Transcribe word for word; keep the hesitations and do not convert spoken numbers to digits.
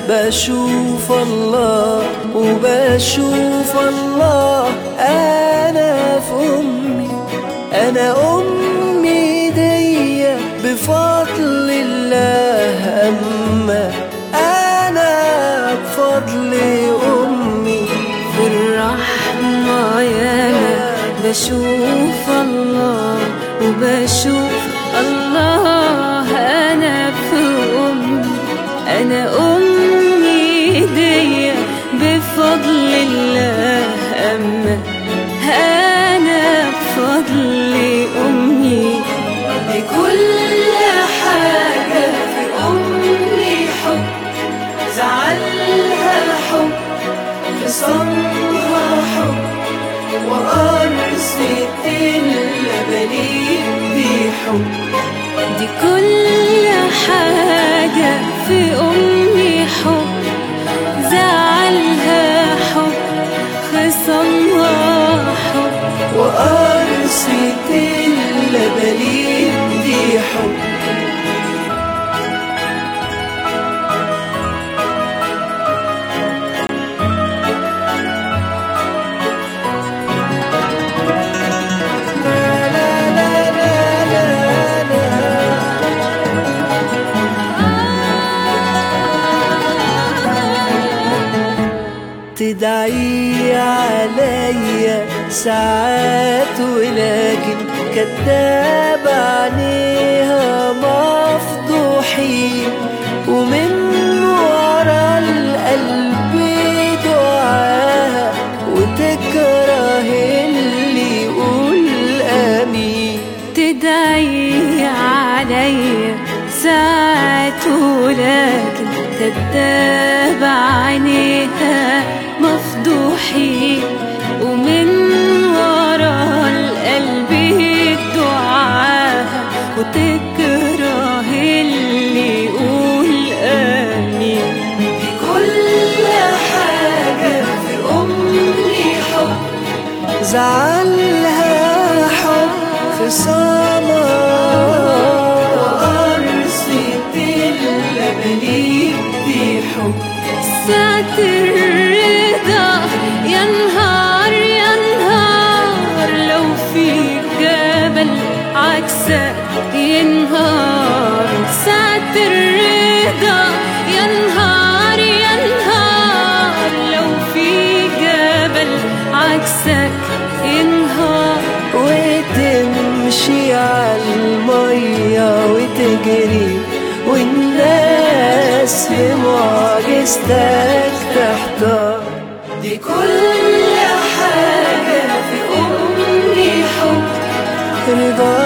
بشوف الله وبشوف الله. أنا في أمي، أنا أمي دي بفضل الله، أما أنا بفضل أمي. في الرحمة ياما بشوف الله وبشوف الله. أنا في أمي، أنا أمي دي بفضل الله، أما أنا بفضل أمي. لكل حاجة في أمي حب، زعلها حب، خصامها حب، وقرصة اللبنين دي حب. دي كل حاجة في أمي حب، زعلها حب، خصامها حب، وقرصة اللبنين دي حب. تدعي عليا ساعات ولكن كداب عينيها مفضوحين، ومن ورا القلب دعاها وتكره اللي يقول آمين. تدعي عليا ساعات ولكن كداب عينيها مفضوحين، ومن ورا القلب دعاها وتكره اللي يقول آمين. دي كل حاجة في أمي حب، زعلها حب، خصامها وقرصة اللبنين دي حب. ساعة الرضا يا نهار يا نهار، لو في جبل عكسك ينهار. ساعة الرضا يا نهار يا نهار، لو في جبل عكسك ينهار. وتمشي عالمية وتجري والناس في معجزتك تحتار. دي كل حاجة في أمي حب، رضا